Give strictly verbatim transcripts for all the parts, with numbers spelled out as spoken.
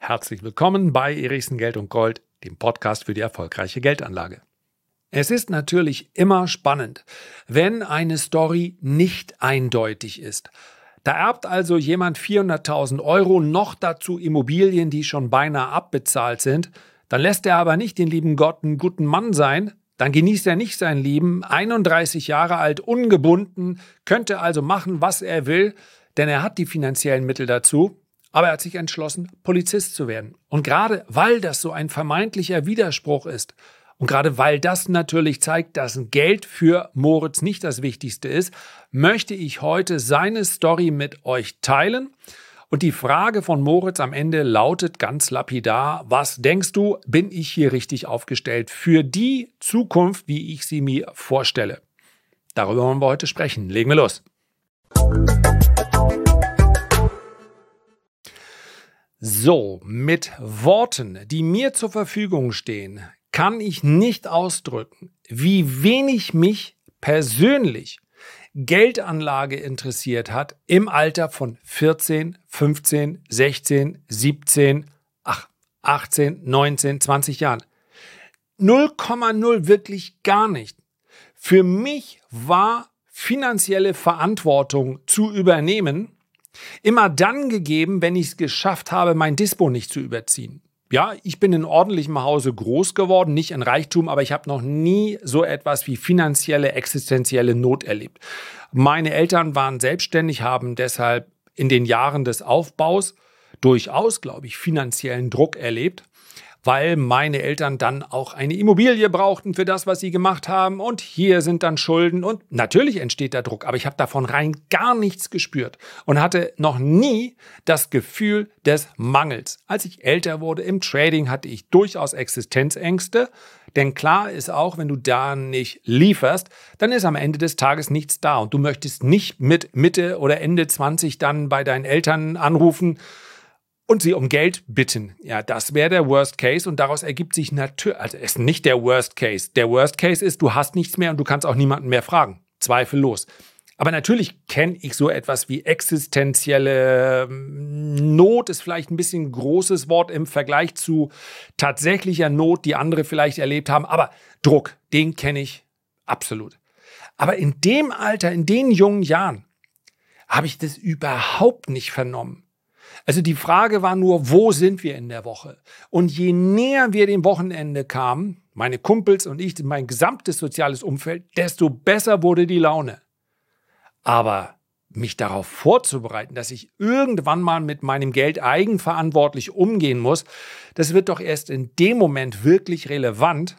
herzlich willkommen bei Erichsen Geld und Gold, dem Podcast für die erfolgreiche Geldanlage. Es ist natürlich immer spannend, wenn eine Story nicht eindeutig ist. Da erbt also jemand vierhunderttausend Euro, noch dazu Immobilien, die schon beinahe abbezahlt sind. Dann lässt er aber nicht den lieben Gott einen guten Mann sein. Dann genießt er nicht sein Leben, einunddreißig Jahre alt, ungebunden, könnte also machen, was er will, denn er hat die finanziellen Mittel dazu. Aber er hat sich entschlossen, Polizist zu werden. Und gerade weil das so ein vermeintlicher Widerspruch ist und gerade weil das natürlich zeigt, dass Geld für Moritz nicht das Wichtigste ist, möchte ich heute seine Story mit euch teilen. Und die Frage von Moritz am Ende lautet ganz lapidar: Was denkst du, bin ich hier richtig aufgestellt für die Zukunft, wie ich sie mir vorstelle? Darüber wollen wir heute sprechen. Legen wir los. So, mit Worten, die mir zur Verfügung stehen, kann ich nicht ausdrücken, wie wenig mich persönlich Geldanlage interessiert hat im Alter von vierzehn, fünfzehn, sechzehn, siebzehn, ach, achtzehn, neunzehn, zwanzig Jahren. null Komma null, wirklich gar nicht. Für mich war finanzielle Verantwortung zu übernehmen immer dann gegeben, wenn ich es geschafft habe, mein Dispo nicht zu überziehen. Ja, ich bin in ordentlichem Hause groß geworden, nicht in Reichtum, aber ich habe noch nie so etwas wie finanzielle, existenzielle Not erlebt. Meine Eltern waren selbstständig, haben deshalb in den Jahren des Aufbaus durchaus, glaube ich, finanziellen Druck erlebt, weil meine Eltern dann auch eine Immobilie brauchten für das, was sie gemacht haben. Und hier sind dann Schulden und natürlich entsteht da Druck. Aber ich habe davon rein gar nichts gespürt und hatte noch nie das Gefühl des Mangels. Als ich älter wurde im Trading, hatte ich durchaus Existenzängste. Denn klar ist auch, wenn du da nicht lieferst, dann ist am Ende des Tages nichts da. Und du möchtest nicht mit Mitte oder Ende zwanzig dann bei deinen Eltern anrufen und sie um Geld bitten. Ja, das wäre der Worst Case und daraus ergibt sich natürlich, also es ist nicht der Worst Case. Der Worst Case ist, du hast nichts mehr und du kannst auch niemanden mehr fragen. Zweifellos. Aber natürlich kenne ich so etwas wie existenzielle Not, ist vielleicht ein bisschen ein großes Wort im Vergleich zu tatsächlicher Not, die andere vielleicht erlebt haben. Aber Druck, den kenne ich absolut. Aber in dem Alter, in den jungen Jahren, habe ich das überhaupt nicht vernommen. Also die Frage war nur, wo sind wir in der Woche? Und je näher wir dem Wochenende kamen, meine Kumpels und ich, mein gesamtes soziales Umfeld, desto besser wurde die Laune. Aber mich darauf vorzubereiten, dass ich irgendwann mal mit meinem Geld eigenverantwortlich umgehen muss, das wird doch erst in dem Moment wirklich relevant,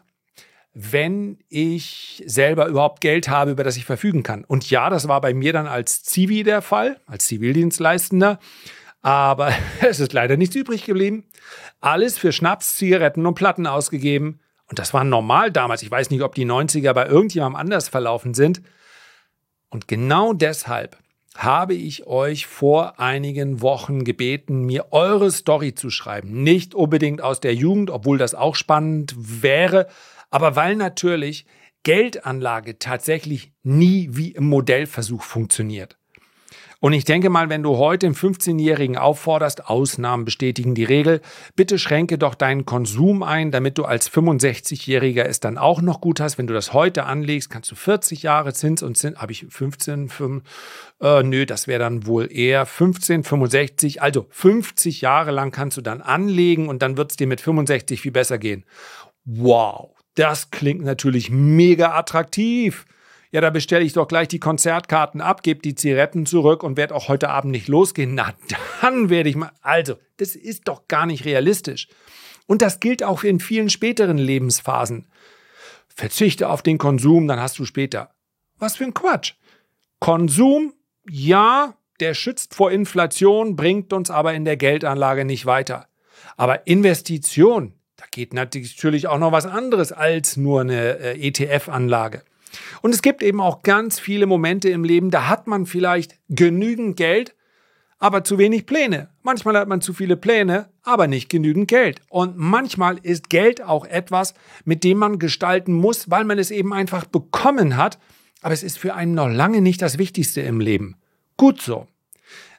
wenn ich selber überhaupt Geld habe, über das ich verfügen kann. Und ja, das war bei mir dann als Zivi der Fall, als Zivildienstleistender. Aber es ist leider nichts übrig geblieben. Alles für Schnaps, Zigaretten und Platten ausgegeben. Und das war normal damals. Ich weiß nicht, ob die neunziger bei irgendjemandem anders verlaufen sind. Und genau deshalb habe ich euch vor einigen Wochen gebeten, mir eure Story zu schreiben. Nicht unbedingt aus der Jugend, obwohl das auch spannend wäre, aber weil natürlich Geldanlage tatsächlich nie wie im Modellversuch funktioniert. Und ich denke mal, wenn du heute den fünfzehnjährigen aufforderst, Ausnahmen bestätigen die Regel, bitte schränke doch deinen Konsum ein, damit du als fünfundsechzigjähriger es dann auch noch gut hast. Wenn du das heute anlegst, kannst du vierzig Jahre Zins und Zins, habe ich fünfzehn, fünf, äh, nö, das wäre dann wohl eher fünfzehn, fünfundsechzig, also fünfzig Jahre lang kannst du dann anlegen und dann wird es dir mit fünfundsechzig viel besser gehen. Wow, das klingt natürlich mega attraktiv. Ja, da bestelle ich doch gleich die Konzertkarten ab, gebe die Zigaretten zurück und werde auch heute Abend nicht losgehen. Na, dann werde ich mal... Also, das ist doch gar nicht realistisch. Und das gilt auch in vielen späteren Lebensphasen. Verzichte auf den Konsum, dann hast du später. Was für ein Quatsch. Konsum, ja, der schützt vor Inflation, bringt uns aber in der Geldanlage nicht weiter. Aber Investition, da geht natürlich auch noch was anderes als nur eine äh, E T F-Anlage. Und es gibt eben auch ganz viele Momente im Leben, da hat man vielleicht genügend Geld, aber zu wenig Pläne. Manchmal hat man zu viele Pläne, aber nicht genügend Geld. Und manchmal ist Geld auch etwas, mit dem man gestalten muss, weil man es eben einfach bekommen hat. Aber es ist für einen noch lange nicht das Wichtigste im Leben. Gut so.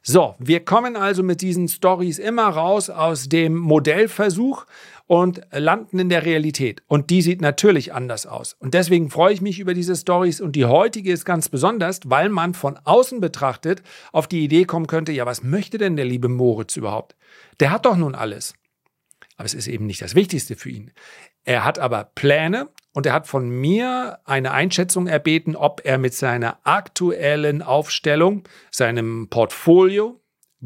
So, wir kommen also mit diesen Stories immer raus aus dem Modellversuch und landen in der Realität. Und die sieht natürlich anders aus. Und deswegen freue ich mich über diese Stories. Und die heutige ist ganz besonders, weil man von außen betrachtet auf die Idee kommen könnte, ja, was möchte denn der liebe Moritz überhaupt? Der hat doch nun alles. Aber es ist eben nicht das Wichtigste für ihn. Er hat aber Pläne und er hat von mir eine Einschätzung erbeten, ob er mit seiner aktuellen Aufstellung, seinem Portfolio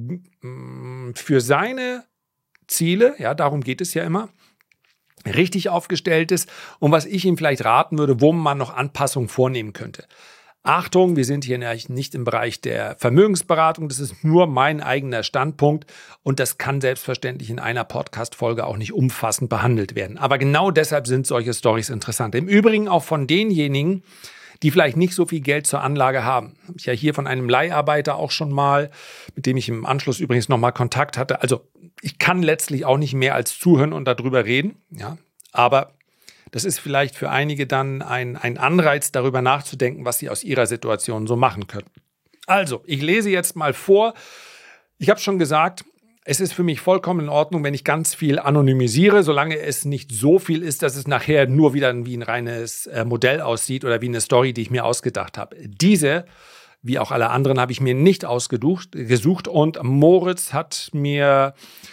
für seine Ziele, ja, darum geht es ja immer, richtig aufgestellt ist und was ich ihm vielleicht raten würde, wo man noch Anpassungen vornehmen könnte. Achtung, wir sind hier nicht im Bereich der Vermögensberatung, das ist nur mein eigener Standpunkt und das kann selbstverständlich in einer Podcast-Folge auch nicht umfassend behandelt werden. Aber genau deshalb sind solche Storys interessant. Im Übrigen auch von denjenigen, die vielleicht nicht so viel Geld zur Anlage haben. Habe ich ja hier von einem Leiharbeiter auch schon mal, mit dem ich im Anschluss übrigens nochmal Kontakt hatte. Also ich kann letztlich auch nicht mehr als zuhören und darüber reden, ja, aber das ist vielleicht für einige dann ein, ein Anreiz, darüber nachzudenken, was sie aus ihrer Situation so machen können. Also, ich lese jetzt mal vor. Ich habe schon gesagt, es ist für mich vollkommen in Ordnung, wenn ich ganz viel anonymisiere, solange es nicht so viel ist, dass es nachher nur wieder wie ein reines äh, Modell aussieht oder wie eine Story, die ich mir ausgedacht habe. Diese, wie auch alle anderen, habe ich mir nicht ausgesucht gesucht und Moritz hat mir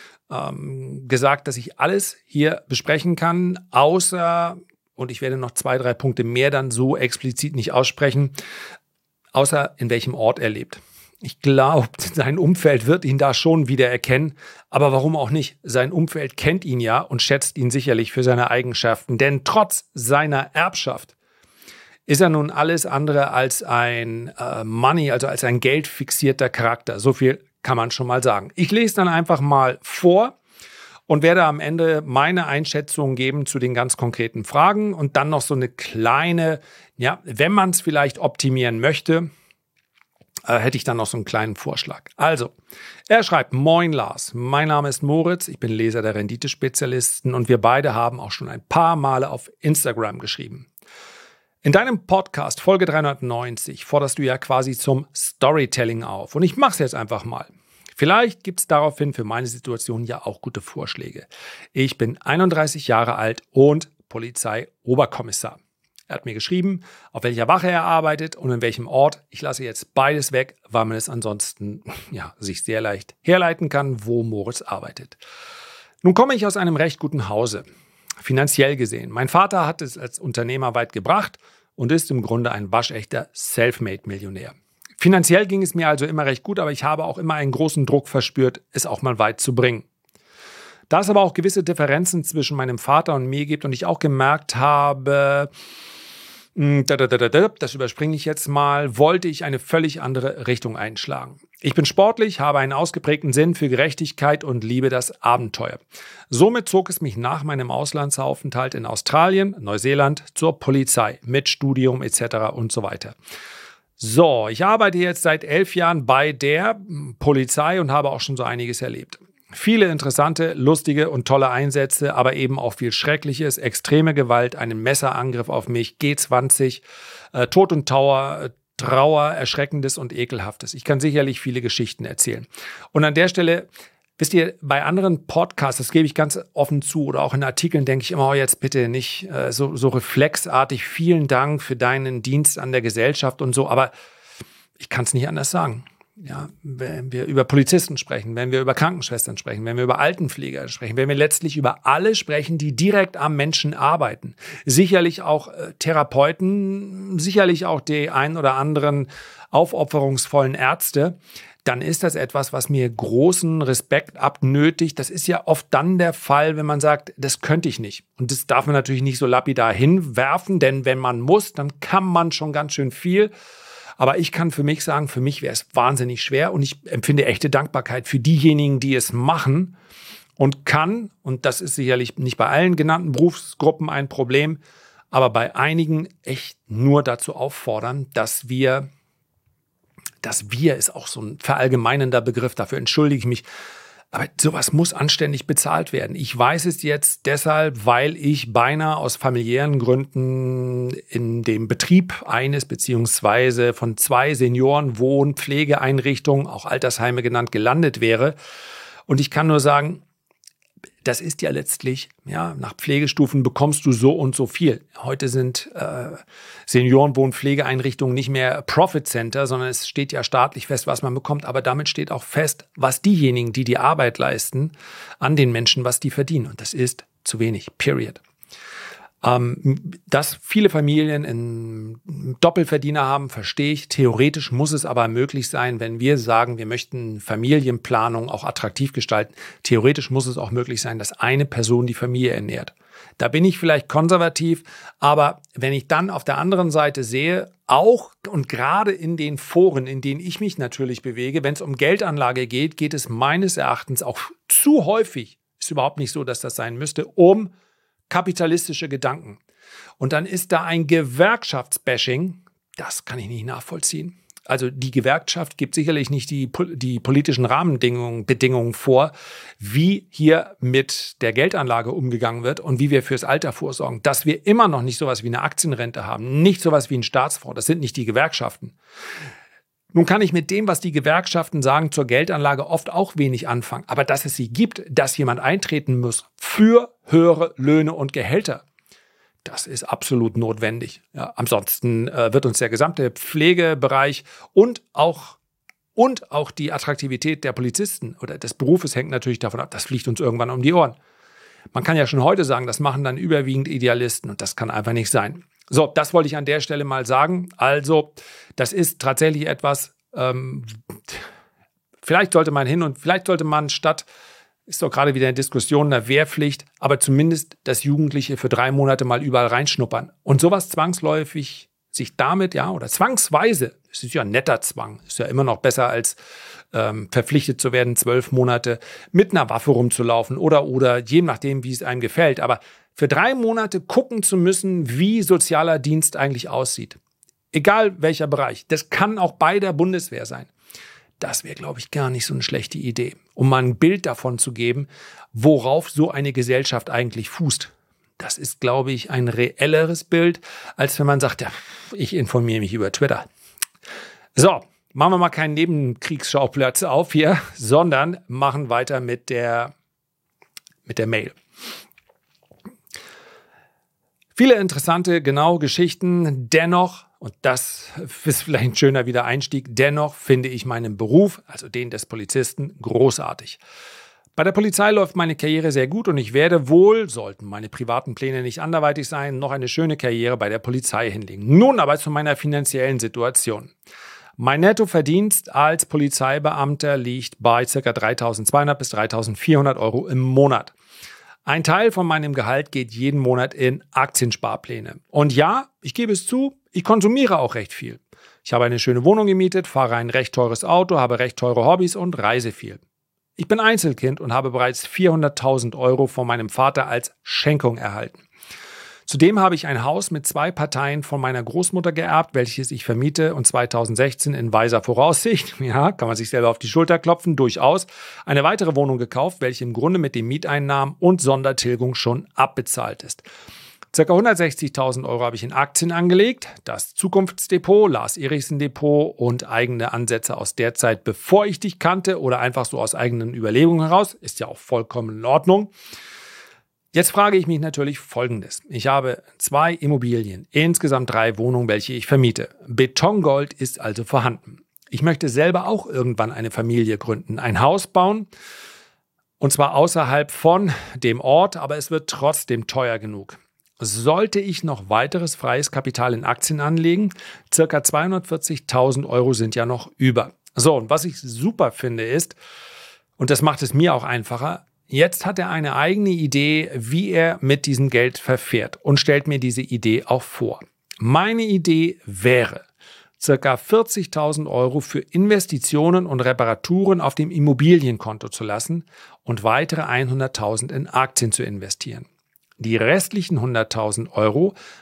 ähm, gesagt, dass ich alles hier besprechen kann, außer, und ich werde noch zwei, drei Punkte mehr dann so explizit nicht aussprechen, außer in welchem Ort er lebt. Ich glaube, sein Umfeld wird ihn da schon wieder erkennen. Aber warum auch nicht? Sein Umfeld kennt ihn ja und schätzt ihn sicherlich für seine Eigenschaften. Denn trotz seiner Erbschaft ist er nun alles andere als ein äh, Money, also als ein geldfixierter Charakter. So viel kann man schon mal sagen. Ich lese dann einfach mal vor und werde am Ende meine Einschätzung geben zu den ganz konkreten Fragen und dann noch so eine kleine, ja, wenn man es vielleicht optimieren möchte, Äh, hätte ich dann noch so einen kleinen Vorschlag. Also, er schreibt, Moin Lars, mein Name ist Moritz, ich bin Leser der Renditespezialisten und wir beide haben auch schon ein paar Male auf Instagram geschrieben. In deinem Podcast Folge dreihundertneunzig forderst du ja quasi zum Storytelling auf und ich mache es jetzt einfach mal. Vielleicht gibt es daraufhin für meine Situation ja auch gute Vorschläge. Ich bin einunddreißig Jahre alt und Polizeioberkommissar. Er hat mir geschrieben, auf welcher Wache er arbeitet und in welchem Ort. Ich lasse jetzt beides weg, weil man es ansonsten ja, sich sehr leicht herleiten kann, wo Moritz arbeitet. Nun komme ich aus einem recht guten Hause, finanziell gesehen. Mein Vater hat es als Unternehmer weit gebracht und ist im Grunde ein waschechter Selfmade-Millionär. Finanziell ging es mir also immer recht gut, aber ich habe auch immer einen großen Druck verspürt, es auch mal weit zu bringen. Da es aber auch gewisse Differenzen zwischen meinem Vater und mir gibt und ich auch gemerkt habe, das überspringe ich jetzt mal, wollte ich eine völlig andere Richtung einschlagen. Ich bin sportlich, habe einen ausgeprägten Sinn für Gerechtigkeit und liebe das Abenteuer. Somit zog es mich nach meinem Auslandsaufenthalt in Australien, Neuseeland zur Polizei mit Studium et cetera und so weiter. So, ich arbeite jetzt seit elf Jahren bei der Polizei und habe auch schon so einiges erlebt. Viele interessante, lustige und tolle Einsätze, aber eben auch viel Schreckliches, extreme Gewalt, einen Messerangriff auf mich, G zwanzig, äh, Tod und Trauer, äh, Trauer, Erschreckendes und Ekelhaftes. Ich kann sicherlich viele Geschichten erzählen. Und an der Stelle, wisst ihr, bei anderen Podcasts, das gebe ich ganz offen zu, oder auch in Artikeln denke ich immer, oh, jetzt bitte nicht äh, so, so reflexartig, vielen Dank für deinen Dienst an der Gesellschaft und so, aber ich kann es nicht anders sagen. Ja, wenn wir über Polizisten sprechen, wenn wir über Krankenschwestern sprechen, wenn wir über Altenpfleger sprechen, wenn wir letztlich über alle sprechen, die direkt am Menschen arbeiten. Sicherlich auch äh, Therapeuten, sicherlich auch die ein oder anderen aufopferungsvollen Ärzte, dann ist das etwas, was mir großen Respekt abnötigt. Das ist ja oft dann der Fall, wenn man sagt, das könnte ich nicht. Und das darf man natürlich nicht so lapidar hinwerfen, denn wenn man muss, dann kann man schon ganz schön viel. Aber ich kann für mich sagen, für mich wäre es wahnsinnig schwer und ich empfinde echte Dankbarkeit für diejenigen, die es machen und kann, und das ist sicherlich nicht bei allen genannten Berufsgruppen ein Problem, aber bei einigen echt nur dazu auffordern, dass wir, dass wir ist auch so ein verallgemeinender Begriff, dafür entschuldige ich mich, Aber sowas muss anständig bezahlt werden. Ich weiß es jetzt deshalb, weil ich beinahe aus familiären Gründen in dem Betrieb eines beziehungsweise von zwei Seniorenwohn-, Pflegeeinrichtungen, auch Altersheime genannt, gelandet wäre. Und ich kann nur sagen, das ist ja letztlich, ja, nach Pflegestufen bekommst du so und so viel. Heute sind äh, Seniorenwohn-Pflegeeinrichtungen nicht mehr Profit Center, sondern es steht ja staatlich fest, was man bekommt. Aber damit steht auch fest, was diejenigen, die die Arbeit leisten, an den Menschen, was die verdienen. Und das ist zu wenig. Period. Ähm, dass viele Familien einen Doppelverdiener haben, verstehe ich. Theoretisch muss es aber möglich sein, wenn wir sagen, wir möchten Familienplanung auch attraktiv gestalten. Theoretisch muss es auch möglich sein, dass eine Person die Familie ernährt. Da bin ich vielleicht konservativ, aber wenn ich dann auf der anderen Seite sehe, auch und gerade in den Foren, in denen ich mich natürlich bewege, wenn es um Geldanlage geht, geht es meines Erachtens auch zu häufig, ist überhaupt nicht so, dass das sein müsste, um kapitalistische Gedanken. Und dann ist da ein Gewerkschaftsbashing, das kann ich nicht nachvollziehen. Also die Gewerkschaft gibt sicherlich nicht die, die politischen Rahmenbedingungen Bedingungen vor, wie hier mit der Geldanlage umgegangen wird und wie wir fürs Alter vorsorgen. Dass wir immer noch nicht sowas wie eine Aktienrente haben, nicht sowas wie einen Staatsfonds, das sind nicht die Gewerkschaften. Nun kann ich mit dem, was die Gewerkschaften sagen zur Geldanlage, oft auch wenig anfangen. Aber dass es sie gibt, dass jemand eintreten muss für höhere Löhne und Gehälter, das ist absolut notwendig. Ja, ansonsten äh, wird uns der gesamte Pflegebereich und auch, und auch die Attraktivität der Polizisten oder des Berufes hängt natürlich davon ab, das fliegt uns irgendwann um die Ohren. Man kann ja schon heute sagen, das machen dann überwiegend Idealisten und das kann einfach nicht sein. So, das wollte ich an der Stelle mal sagen. Also, das ist tatsächlich etwas, ähm, vielleicht sollte man hin und vielleicht sollte man statt, ist doch gerade wieder eine Diskussion einer Wehrpflicht, aber zumindest das Jugendliche für drei Monate mal überall reinschnuppern. Und sowas zwangsläufig sich damit, ja, oder zwangsweise, es ist ja ein netter Zwang, ist ja immer noch besser als ähm, verpflichtet zu werden, zwölf Monate mit einer Waffe rumzulaufen oder, oder je nachdem, wie es einem gefällt. Aber für drei Monate gucken zu müssen, wie sozialer Dienst eigentlich aussieht. Egal welcher Bereich. Das kann auch bei der Bundeswehr sein. Das wäre, glaube ich, gar nicht so eine schlechte Idee, um mal ein Bild davon zu geben, worauf so eine Gesellschaft eigentlich fußt. Das ist, glaube ich, ein reelleres Bild, als wenn man sagt, ja, ich informiere mich über Twitter. So, machen wir mal keinen Nebenkriegsschauplatz auf hier, sondern machen weiter mit der, mit der Mail. Viele interessante, genaue Geschichten. Dennoch, und das ist vielleicht ein schöner Wiedereinstieg, dennoch finde ich meinen Beruf, also den des Polizisten, großartig. Bei der Polizei läuft meine Karriere sehr gut und ich werde wohl, sollten meine privaten Pläne nicht anderweitig sein, noch eine schöne Karriere bei der Polizei hinlegen. Nun aber zu meiner finanziellen Situation. Mein Nettoverdienst als Polizeibeamter liegt bei ca. dreitausendzweihundert bis dreitausendvierhundert Euro im Monat. Ein Teil von meinem Gehalt geht jeden Monat in Aktiensparpläne. Und ja, ich gebe es zu, ich konsumiere auch recht viel. Ich habe eine schöne Wohnung gemietet, fahre ein recht teures Auto, habe recht teure Hobbys und reise viel. Ich bin Einzelkind und habe bereits vierhunderttausend Euro von meinem Vater als Schenkung erhalten. Zudem habe ich ein Haus mit zwei Parteien von meiner Großmutter geerbt, welches ich vermiete und zweitausendsechzehn in weiser Voraussicht, ja, kann man sich selber auf die Schulter klopfen, durchaus, eine weitere Wohnung gekauft, welche im Grunde mit den Mieteinnahmen und Sondertilgung schon abbezahlt ist. Circa hundertsechzigtausend Euro habe ich in Aktien angelegt, das Zukunftsdepot, Lars Erichsen Depot und eigene Ansätze aus der Zeit, bevor ich dich kannte oder einfach so aus eigenen Überlegungen heraus, ist ja auch vollkommen in Ordnung. Jetzt frage ich mich natürlich Folgendes. Ich habe zwei Immobilien, insgesamt drei Wohnungen, welche ich vermiete. Betongold ist also vorhanden. Ich möchte selber auch irgendwann eine Familie gründen, ein Haus bauen, und zwar außerhalb von dem Ort, aber es wird trotzdem teuer genug. Sollte ich noch weiteres freies Kapital in Aktien anlegen, circa zweihundertvierzigtausend Euro sind ja noch über. So, und was ich super finde ist, und das macht es mir auch einfacher, jetzt hat er eine eigene Idee, wie er mit diesem Geld verfährt und stellt mir diese Idee auch vor. Meine Idee wäre, circa vierzigtausend Euro für Investitionen und Reparaturen auf dem Immobilienkonto zu lassen und weitere hunderttausend in Aktien zu investieren. Die restlichen hunderttausend Euro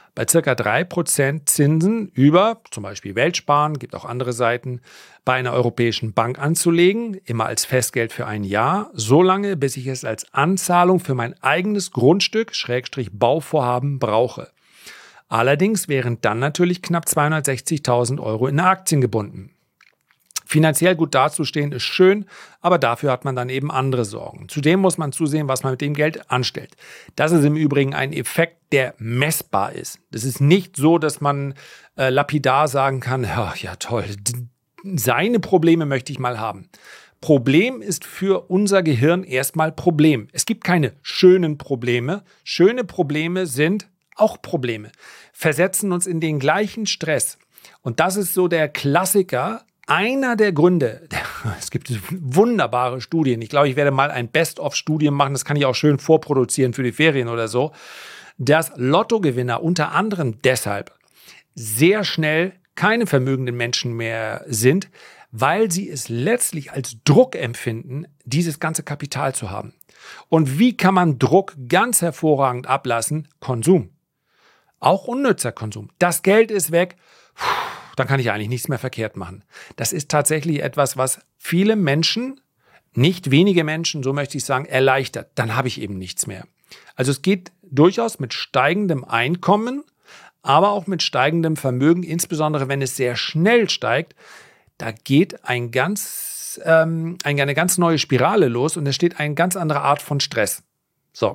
bei circa drei Prozent Zinsen über zum Beispiel Weltsparen, gibt auch andere Seiten, bei einer europäischen Bank anzulegen, immer als Festgeld für ein Jahr, so lange, bis ich es als Anzahlung für mein eigenes Grundstück, Schrägstrich Bauvorhaben, brauche. Allerdings wären dann natürlich knapp zweihundertsechzigtausend Euro in Aktien gebunden. Finanziell gut dazustehen ist schön, aber dafür hat man dann eben andere Sorgen. Zudem muss man zusehen, was man mit dem Geld anstellt. Das ist im Übrigen ein Effekt, der messbar ist. Das ist nicht so, dass man äh, lapidar sagen kann, ja, ja toll, seine Probleme möchte ich mal haben. Problem ist für unser Gehirn erstmal Problem. Es gibt keine schönen Probleme. Schöne Probleme sind auch Probleme, versetzen uns in den gleichen Stress. Und das ist so der Klassiker. Einer der Gründe, es gibt wunderbare Studien, ich glaube, ich werde mal ein Best-of-Studien machen, das kann ich auch schön vorproduzieren für die Ferien oder so, dass Lottogewinner unter anderem deshalb sehr schnell keine vermögenden Menschen mehr sind, weil sie es letztlich als Druck empfinden, dieses ganze Kapital zu haben. Und wie kann man Druck ganz hervorragend ablassen? Konsum. Auch unnützer Konsum. Das Geld ist weg. Puh, dann kann ich eigentlich nichts mehr verkehrt machen. Das ist tatsächlich etwas, was viele Menschen, nicht wenige Menschen, so möchte ich sagen, erleichtert. Dann habe ich eben nichts mehr. Also es geht durchaus mit steigendem Einkommen, aber auch mit steigendem Vermögen, insbesondere wenn es sehr schnell steigt. Da geht ein ganz, ähm, eine ganz neue Spirale los und es steht eine ganz andere Art von Stress. So.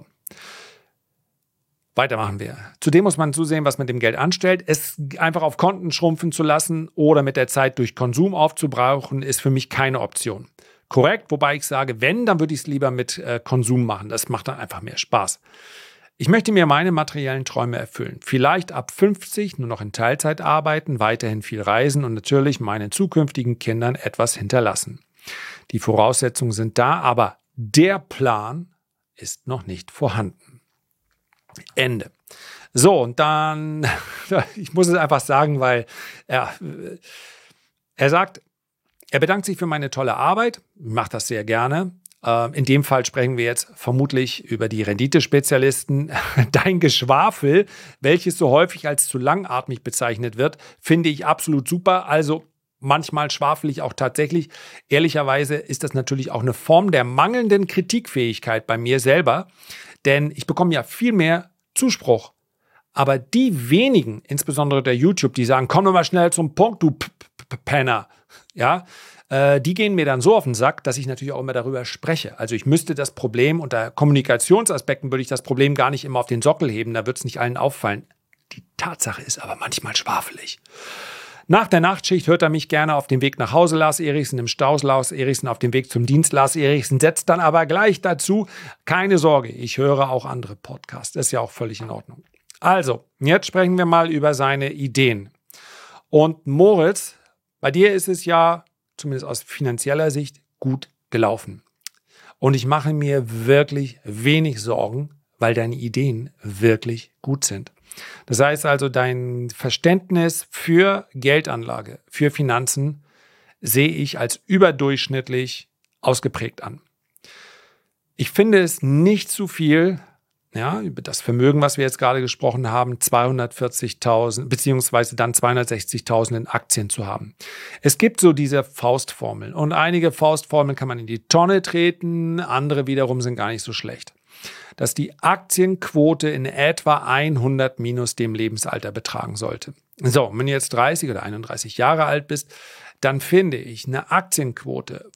Weitermachen wir. Zudem muss man zusehen, was man mit dem Geld anstellt. Es einfach auf Konten schrumpfen zu lassen oder mit der Zeit durch Konsum aufzubrauchen, ist für mich keine Option. Korrekt, wobei ich sage, wenn, dann würde ich es lieber mit äh, Konsum machen. Das macht dann einfach mehr Spaß. Ich möchte mir meine materiellen Träume erfüllen. Vielleicht ab fünfzig nur noch in Teilzeit arbeiten, weiterhin viel reisen und natürlich meinen zukünftigen Kindern etwas hinterlassen. Die Voraussetzungen sind da, aber der Plan ist noch nicht vorhanden. Ende. So, und dann, ich muss es einfach sagen, weil er, er sagt, er bedankt sich für meine tolle Arbeit, macht das sehr gerne. In dem Fall sprechen wir jetzt vermutlich über die Renditespezialisten. Dein Geschwafel, welches so häufig als zu langatmig bezeichnet wird, finde ich absolut super. Also manchmal schwafel ich auch tatsächlich. Ehrlicherweise ist das natürlich auch eine Form der mangelnden Kritikfähigkeit bei mir selber. Denn ich bekomme ja viel mehr Zuspruch. Aber die wenigen, insbesondere der YouTube, die sagen, komm doch mal schnell zum Punkt, du Penner, ja, äh, die gehen mir dann so auf den Sack, dass ich natürlich auch immer darüber spreche. Also ich müsste das Problem, unter Kommunikationsaspekten würde ich das Problem gar nicht immer auf den Sockel heben, da wird es nicht allen auffallen. Die Tatsache ist aber manchmal schwafelig. Nach der Nachtschicht hört er mich gerne auf dem Weg nach Hause, Lars Erichsen, im Stau, Lars Erichsen, auf dem Weg zum Dienst, Lars Erichsen, setzt dann aber gleich dazu, keine Sorge, ich höre auch andere Podcasts, das ist ja auch völlig in Ordnung. Also, jetzt sprechen wir mal über seine Ideen. Und Moritz, bei dir ist es ja, zumindest aus finanzieller Sicht, gut gelaufen. Und ich mache mir wirklich wenig Sorgen, weil deine Ideen wirklich gut sind. Das heißt also, dein Verständnis für Geldanlage, für Finanzen sehe ich als überdurchschnittlich ausgeprägt an. Ich finde es nicht zu viel, ja, über das Vermögen, was wir jetzt gerade gesprochen haben, zweihundertvierzigtausend beziehungsweise dann zweihundertsechzigtausend in Aktien zu haben. Es gibt so diese Faustformeln und einige Faustformeln kann man in die Tonne treten, andere wiederum sind gar nicht so schlecht. Dass die Aktienquote in etwa hundert minus dem Lebensalter betragen sollte. So, wenn du jetzt dreißig oder einunddreißig Jahre alt bist, dann finde ich eine Aktienquote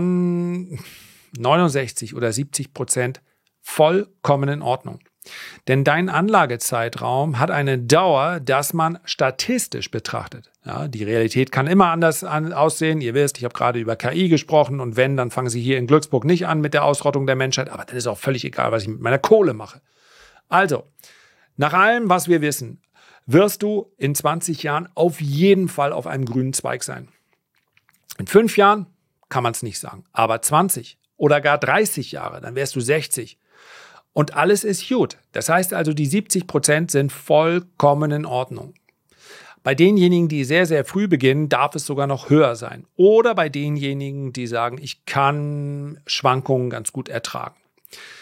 von neunundsechzig oder siebzig Prozent vollkommen in Ordnung. Denn dein Anlagezeitraum hat eine Dauer, dass man statistisch betrachtet. Ja, die Realität kann immer anders an, aussehen. Ihr wisst, ich habe gerade über K I gesprochen und wenn, dann fangen sie hier in Glücksburg nicht an mit der Ausrottung der Menschheit. Aber dann ist auch völlig egal, was ich mit meiner Kohle mache. Also, nach allem, was wir wissen, wirst du in zwanzig Jahren auf jeden Fall auf einem grünen Zweig sein. In fünf Jahren kann man es nicht sagen, aber zwanzig oder gar dreißig Jahre, dann wärst du sechzig. Und alles ist gut. Das heißt also, die siebzig Prozent sind vollkommen in Ordnung. Bei denjenigen, die sehr, sehr früh beginnen, darf es sogar noch höher sein. Oder bei denjenigen, die sagen, ich kann Schwankungen ganz gut ertragen.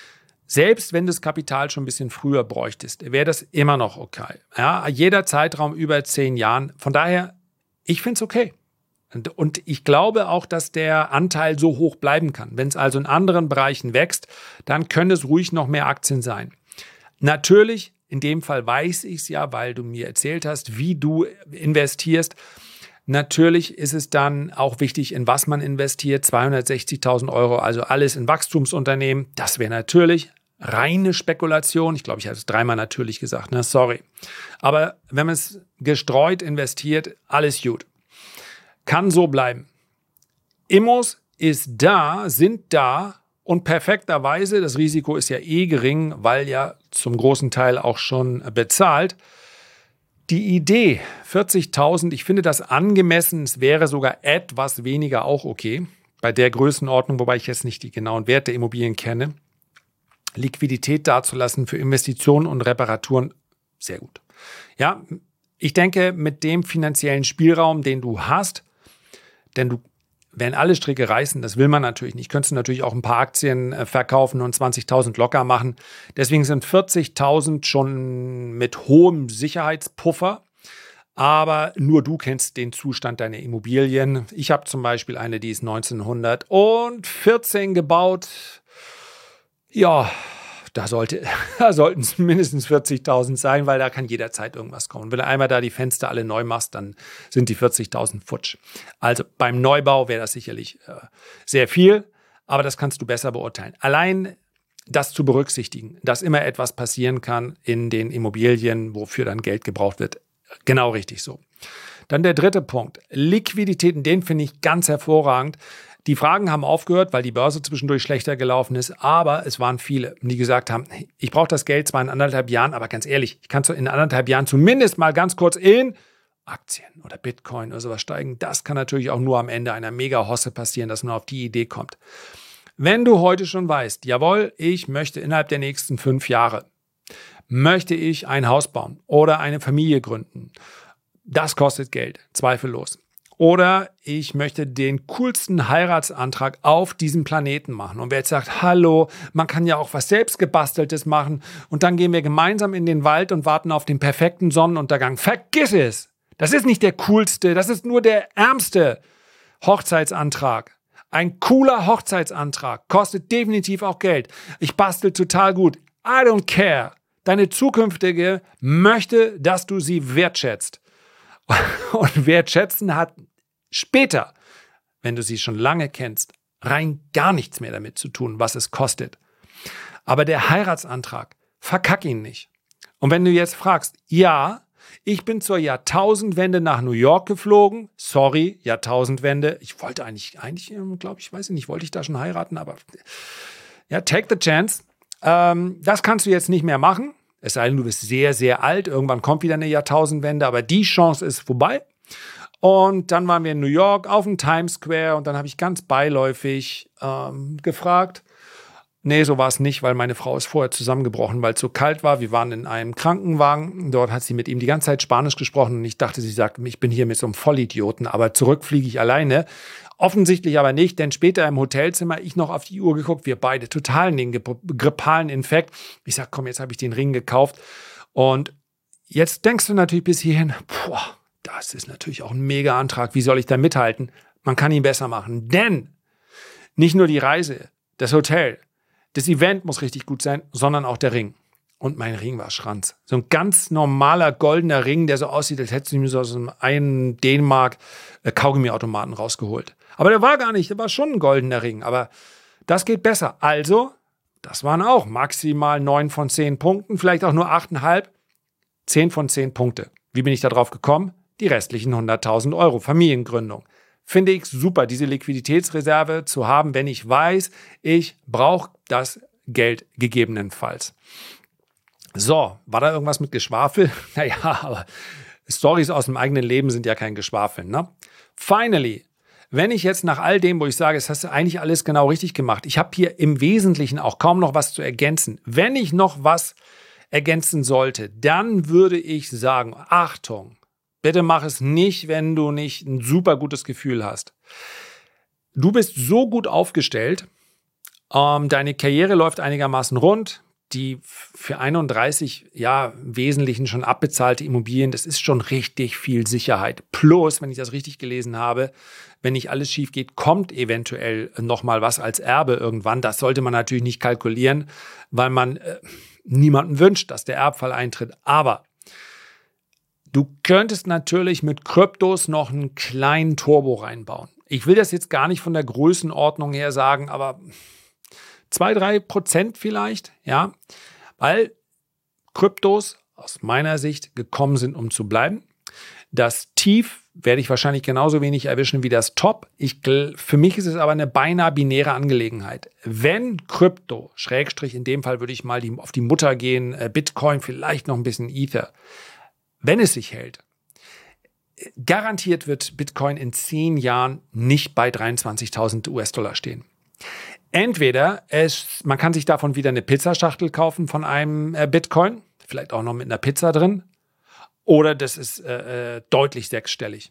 Selbst wenn du das Kapital schon ein bisschen früher bräuchtest, wäre das immer noch okay. Ja, jeder Zeitraum über zehn Jahren. Von daher, ich finde es okay. Und, und ich glaube auch, dass der Anteil so hoch bleiben kann. Wenn es also in anderen Bereichen wächst, dann können es ruhig noch mehr Aktien sein. Natürlich, in dem Fall weiß ich es ja, weil du mir erzählt hast, wie du investierst. Natürlich ist es dann auch wichtig, in was man investiert. zweihundertsechzigtausend Euro, also alles in Wachstumsunternehmen. Das wäre natürlich reine Spekulation. Ich glaube, ich habe es dreimal natürlich gesagt, ne? Sorry. Aber wenn man es gestreut investiert, alles gut. Kann so bleiben. Immos ist da, sind da und perfekterweise, das Risiko ist ja eh gering, weil ja zum großen Teil auch schon bezahlt. Die Idee, vierzigtausend, ich finde das angemessen, es wäre sogar etwas weniger auch okay, bei der Größenordnung, wobei ich jetzt nicht die genauen Werte der Immobilien kenne. Liquidität dazulassen für Investitionen und Reparaturen, sehr gut. Ja, ich denke, mit dem finanziellen Spielraum, den du hast, denn du, wenn alle Stricke reißen, das will man natürlich nicht, könntest du natürlich auch ein paar Aktien verkaufen und zwanzigtausend locker machen. Deswegen sind vierzigtausend schon mit hohem Sicherheitspuffer. Aber nur du kennst den Zustand deiner Immobilien. Ich habe zum Beispiel eine, die ist neunzehnhundertvierzehn gebaut. Ja, da, sollte, da sollten es mindestens vierzigtausend sein, weil da kann jederzeit irgendwas kommen. Wenn du einmal da die Fenster alle neu machst, dann sind die vierzigtausend futsch. Also beim Neubau wäre das sicherlich äh, sehr viel, aber das kannst du besser beurteilen. Allein das zu berücksichtigen, dass immer etwas passieren kann in den Immobilien, wofür dann Geld gebraucht wird, genau richtig so. Dann der dritte Punkt, Liquiditäten, den finde ich ganz hervorragend. Die Fragen haben aufgehört, weil die Börse zwischendurch schlechter gelaufen ist, aber es waren viele, die gesagt haben, ich brauche das Geld zwar in anderthalb Jahren, aber ganz ehrlich, ich kann in anderthalb Jahren zumindest mal ganz kurz in Aktien oder Bitcoin oder sowas steigen. Das kann natürlich auch nur am Ende einer Mega-Hosse passieren, dass man auf die Idee kommt. Wenn du heute schon weißt, jawohl, ich möchte innerhalb der nächsten fünf Jahre, möchte ich ein Haus bauen oder eine Familie gründen, das kostet Geld, zweifellos. Oder ich möchte den coolsten Heiratsantrag auf diesem Planeten machen. Und wer jetzt sagt, hallo, man kann ja auch was Selbstgebasteltes machen und dann gehen wir gemeinsam in den Wald und warten auf den perfekten Sonnenuntergang. Vergiss es! Das ist nicht der coolste, das ist nur der ärmste Hochzeitsantrag. Ein cooler Hochzeitsantrag kostet definitiv auch Geld. Ich bastel total gut. I don't care. Deine zukünftige möchte, dass du sie wertschätzt. Und wertschätzen hat später, wenn du sie schon lange kennst, rein gar nichts mehr damit zu tun, was es kostet. Aber der Heiratsantrag, verkack ihn nicht. Und wenn du jetzt fragst, ja, ich bin zur Jahrtausendwende nach New York geflogen, sorry, Jahrtausendwende, ich wollte eigentlich, eigentlich, glaube ich, weiß ich nicht, wollte ich da schon heiraten, aber ja, take the chance. Ähm, das kannst du jetzt nicht mehr machen. Es sei denn, du bist sehr, sehr alt. Irgendwann kommt wieder eine Jahrtausendwende, aber die Chance ist vorbei. Und dann waren wir in New York auf dem Times Square und dann habe ich ganz beiläufig ähm, gefragt. Nee, so war es nicht, weil meine Frau ist vorher zusammengebrochen, weil es so kalt war. Wir waren in einem Krankenwagen. Dort hat sie mit ihm die ganze Zeit Spanisch gesprochen und ich dachte, sie sagt, ich bin hier mit so einem Vollidioten, aber zurück fliege ich alleine. Offensichtlich aber nicht, denn später im Hotelzimmer, ich noch auf die Uhr geguckt, wir beide total in den grippalen Infekt. Ich sag, komm, jetzt habe ich den Ring gekauft. Und jetzt denkst du natürlich bis hierhin, boah, das ist natürlich auch ein Mega-Antrag. Wie soll ich da mithalten? Man kann ihn besser machen, denn nicht nur die Reise, das Hotel, das Event muss richtig gut sein, sondern auch der Ring. Und mein Ring war Schranz. So ein ganz normaler goldener Ring, der so aussieht, als hättest du mir so aus einem einen Dänemark-Kaugummi-Automaten rausgeholt. Aber der war gar nicht, der war schon ein goldener Ring. Aber das geht besser. Also, das waren auch maximal neun von zehn Punkten, vielleicht auch nur acht Komma fünf. zehn von zehn Punkte. Wie bin ich da drauf gekommen? Die restlichen hunderttausend Euro. Familiengründung. Finde ich super, diese Liquiditätsreserve zu haben, wenn ich weiß, ich brauche das Geld gegebenenfalls. So, war da irgendwas mit Geschwafel? Naja, aber Storys aus dem eigenen Leben sind ja kein Geschwafel, ne? Finally, wenn ich jetzt nach all dem, wo ich sage, es hast du eigentlich alles genau richtig gemacht, ich habe hier im Wesentlichen auch kaum noch was zu ergänzen. Wenn ich noch was ergänzen sollte, dann würde ich sagen, Achtung, bitte mach es nicht, wenn du nicht ein super gutes Gefühl hast. Du bist so gut aufgestellt Ähm, deine Karriere läuft einigermaßen rund. Die für einunddreißig, ja, im Wesentlichen schon abbezahlte Immobilien, das ist schon richtig viel Sicherheit. Plus, wenn ich das richtig gelesen habe, wenn nicht alles schief geht, kommt eventuell nochmal was als Erbe irgendwann. Das sollte man natürlich nicht kalkulieren, weil man äh, niemandem wünscht, dass der Erbfall eintritt. Aber du könntest natürlich mit Kryptos noch einen kleinen Turbo reinbauen. Ich will das jetzt gar nicht von der Größenordnung her sagen, aber zwei, drei Prozent vielleicht, ja, weil Kryptos aus meiner Sicht gekommen sind, um zu bleiben. Das Tief werde ich wahrscheinlich genauso wenig erwischen wie das Top. Ich, für mich ist es aber eine beinahe binäre Angelegenheit. Wenn Krypto, Schrägstrich, in dem Fall würde ich mal die, auf die Mutter gehen, äh, Bitcoin, vielleicht noch ein bisschen Ether, wenn es sich hält, garantiert wird Bitcoin in zehn Jahren nicht bei dreiundzwanzigtausend US-Dollar stehen. Entweder es, man kann sich davon wieder eine Pizzaschachtel kaufen von einem äh, Bitcoin, vielleicht auch noch mit einer Pizza drin, oder das ist äh, deutlich sechsstellig.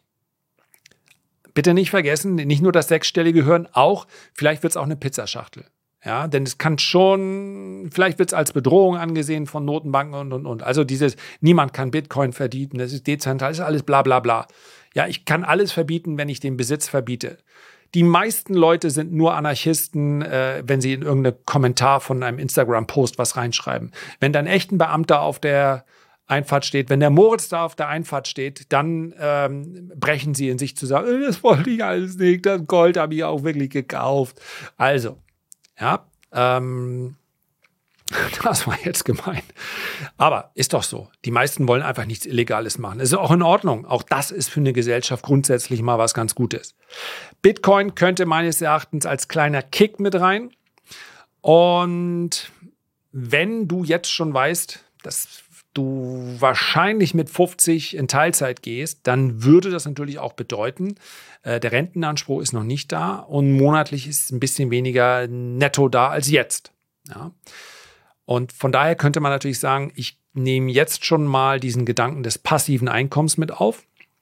Bitte nicht vergessen, nicht nur das Sechsstellige hören, auch, vielleicht wird es auch eine Pizzaschachtel. Ja, denn es kann schon, vielleicht wird es als Bedrohung angesehen von Notenbanken und, und, und. Also dieses, niemand kann Bitcoin verbieten, das ist dezentral, das ist alles bla, bla, bla. Ja, ich kann alles verbieten, wenn ich den Besitz verbiete. Die meisten Leute sind nur Anarchisten, äh, wenn sie in irgendeinem Kommentar von einem Instagram-Post was reinschreiben. Wenn dann echt ein Beamter auf der Einfahrt steht, wenn der Moritz da auf der Einfahrt steht, dann ähm, brechen sie in sich zusammen. Das wollte ich alles nicht, das Gold habe ich auch wirklich gekauft. Also, ja, ähm, das war jetzt gemein. Aber ist doch so. Die meisten wollen einfach nichts Illegales machen. Ist auch in Ordnung. Auch das ist für eine Gesellschaft grundsätzlich mal was ganz Gutes. Bitcoin könnte meines Erachtens als kleiner Kick mit rein. Und wenn du jetzt schon weißt, dass du wahrscheinlich mit fünfzig in Teilzeit gehst, dann würde das natürlich auch bedeuten, äh, der Rentenanspruch ist noch nicht da und monatlich ist ein bisschen weniger netto da als jetzt. Ja. Und von daher könnte man natürlich sagen, ich nehme jetzt schon mal diesen Gedanken des passiven Einkommens mit auf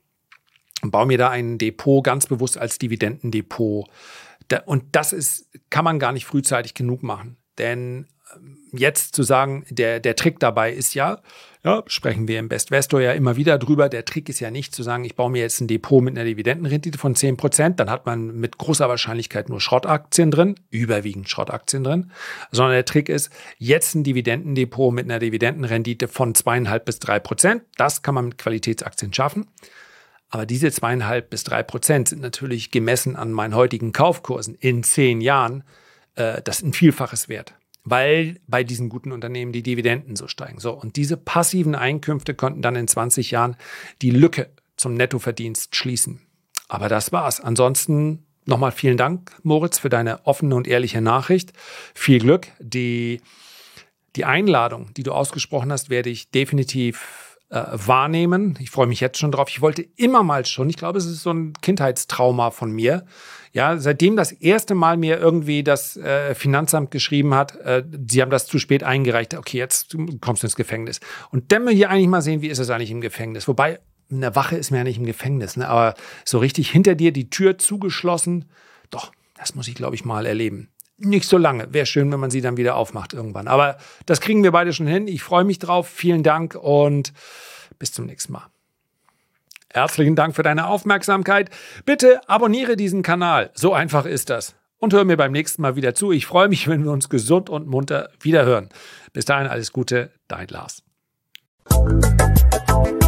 und baue mir da ein Depot ganz bewusst als Dividendendepot. Und das ist, kann man gar nicht frühzeitig genug machen. Denn jetzt zu sagen, der, der Trick dabei ist ja, ja, sprechen wir im Bestvestor ja immer wieder drüber, der Trick ist ja nicht zu sagen, ich baue mir jetzt ein Depot mit einer Dividendenrendite von zehn Prozent, dann hat man mit großer Wahrscheinlichkeit nur Schrottaktien drin, überwiegend Schrottaktien drin, sondern der Trick ist, jetzt ein Dividendendepot mit einer Dividendenrendite von zwei Komma fünf bis drei Prozent, das kann man mit Qualitätsaktien schaffen. Aber diese zwei Komma fünf bis drei Prozent sind natürlich gemessen an meinen heutigen Kaufkursen in zehn Jahren, äh, das ist ein Vielfaches wert. Weil bei diesen guten Unternehmen die Dividenden so steigen. So, und diese passiven Einkünfte konnten dann in zwanzig Jahren die Lücke zum Nettoverdienst schließen. Aber das war's. Ansonsten nochmal vielen Dank, Moritz, für deine offene und ehrliche Nachricht. Viel Glück. Die, die Einladung, die du ausgesprochen hast, werde ich definitiv äh, wahrnehmen. Ich freue mich jetzt schon drauf. Ich wollte immer mal schon, ich glaube, es ist so ein Kindheitstrauma von mir, ja, seitdem das erste Mal mir irgendwie das äh, Finanzamt geschrieben hat, äh, sie haben das zu spät eingereicht, okay, jetzt kommst du ins Gefängnis. Und dann will ich eigentlich mal sehen, wie ist es eigentlich im Gefängnis. Wobei, eine Wache ist mir ja nicht im Gefängnis, ne? Aber so richtig hinter dir die Tür zugeschlossen, doch, das muss ich, glaube ich, mal erleben. Nicht so lange, wäre schön, wenn man sie dann wieder aufmacht irgendwann. Aber das kriegen wir beide schon hin. Ich freue mich drauf, vielen Dank und bis zum nächsten Mal. Herzlichen Dank für deine Aufmerksamkeit. Bitte abonniere diesen Kanal. So einfach ist das. Und hör mir beim nächsten Mal wieder zu. Ich freue mich, wenn wir uns gesund und munter wiederhören. Bis dahin alles Gute, dein Lars.